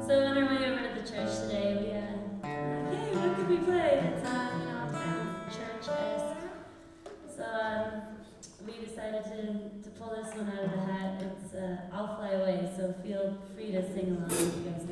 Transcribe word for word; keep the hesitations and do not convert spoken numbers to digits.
So on our way over to the church today, we uh, were like, hey, what could we play that's uh, you know, kind of church-esque? So um, we decided to, to pull this one out of the hat. It's uh, I'll Fly Away, so feel free to sing along if you guys